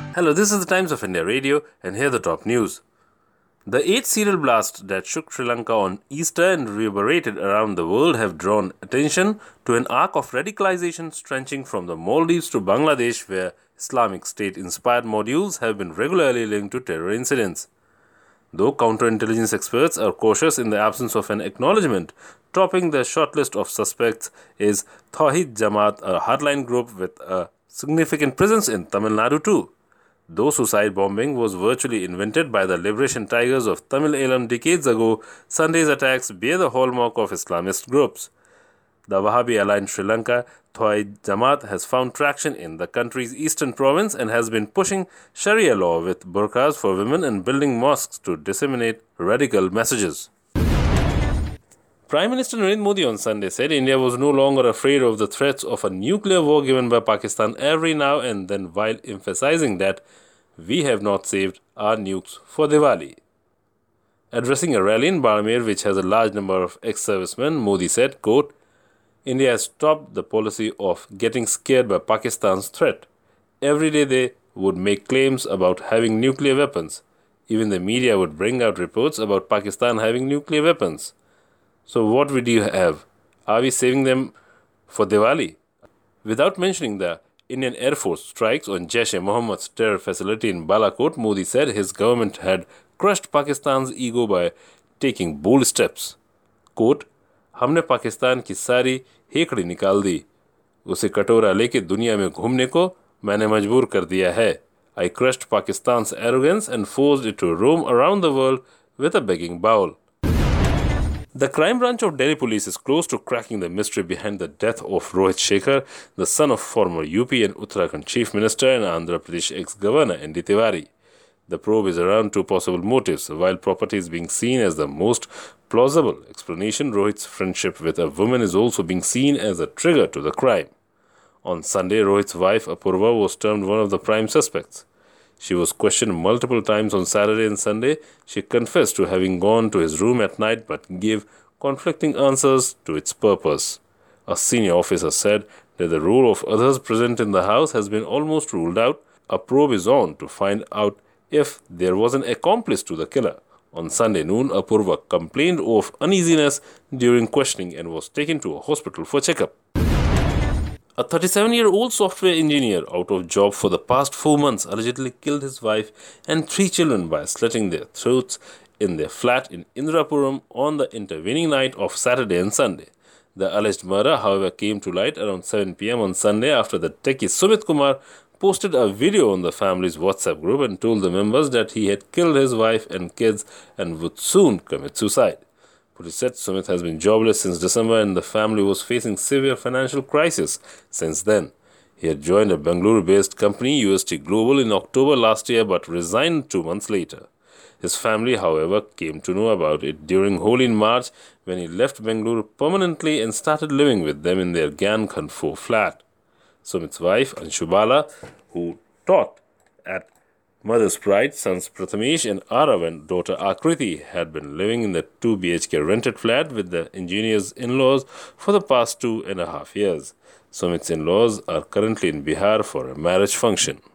Hello, this is the Times of India Radio, and here are the top news. The 8 serial blasts that shook Sri Lanka on Easter and reverberated around the world have drawn attention to an arc of radicalization stretching from the Maldives to Bangladesh, where Islamic State-inspired modules have been regularly linked to terror incidents. Though counterintelligence experts are cautious in the absence of an acknowledgement, topping the shortlist of suspects is Tawhid Jamaat, a hardline group with a significant presence in Tamil Nadu too. Though suicide bombing was virtually invented by the liberation tigers of Tamil Eelam decades ago, Sunday's attacks bear the hallmark of Islamist groups. The Wahhabi-aligned Sri Lanka Tawhid Jamaat has found traction in the country's eastern province and has been pushing Sharia law with burqas for women and building mosques to disseminate radical messages. Prime Minister Narendra Modi on Sunday said India was no longer afraid of the threats of a nuclear war given by Pakistan every now and then, while emphasizing that we have not saved our nukes for Diwali. Addressing a rally in Barmer, which has a large number of ex-servicemen, Modi said, quote, India has stopped the policy of getting scared by Pakistan's threat. Every day they would make claims about having nuclear weapons. Even the media would bring out reports about Pakistan having nuclear weapons. So what would you have? Are we saving them for Diwali? Without mentioning the Indian Air Force strikes on Jaish-e-Mohammed's terror facility in Balakot, Modi said his government had crushed Pakistan's ego by taking bold steps. Quote, हमने पाकिस्तान की सारी हेकड़ी निकाल दी. उसे कटोरा लेके दुनिया में घूमने को मैंने मजबूर कर दिया है. I crushed Pakistan's arrogance and forced it to roam around the world with a begging bowl. The crime branch of Delhi police is close to cracking the mystery behind the death of Rohit Shekhar, the son of former UP and Uttarakhand Chief Minister and Andhra Pradesh ex-governor N.D. Tiwari. The probe is around two possible motives. While property is being seen as the most plausible explanation, Rohit's friendship with a woman is also being seen as a trigger to the crime. On Sunday, Rohit's wife Apurva was termed one of the prime suspects. She was questioned multiple times on Saturday and Sunday. She confessed to having gone to his room at night but gave conflicting answers to its purpose. A senior officer said that the role of others present in the house has been almost ruled out. A probe is on to find out if there was an accomplice to the killer. On Sunday noon, Apurva complained of uneasiness during questioning and was taken to a hospital for checkup. A 37-year-old software engineer out of job for the past 4 months allegedly killed his wife and 3 children by slitting their throats in their flat in Indirapuram on the intervening night of Saturday and Sunday. The alleged murder, however, came to light around 7 p.m. on Sunday after the techie Sumit Kumar posted a video on the family's WhatsApp group and told the members that he had killed his wife and kids and would soon commit suicide. Police said Sumit has been jobless since December and the family was facing severe financial crisis since then. He had joined a Bengaluru-based company, UST Global, in October last year but resigned 2 months later. His family, however, came to know about it during Holi in March when he left Bengaluru permanently and started living with them in their Gyan Khanpur flat. Sumit's wife, Anshu Bala, who taught at Mother's Pride, sons Prathamesh and Arav and daughter Akriti had been living in the 2 BHK rented flat with the engineer's in-laws for the past 2.5 years. Sumit's in-laws are currently in Bihar for a marriage function.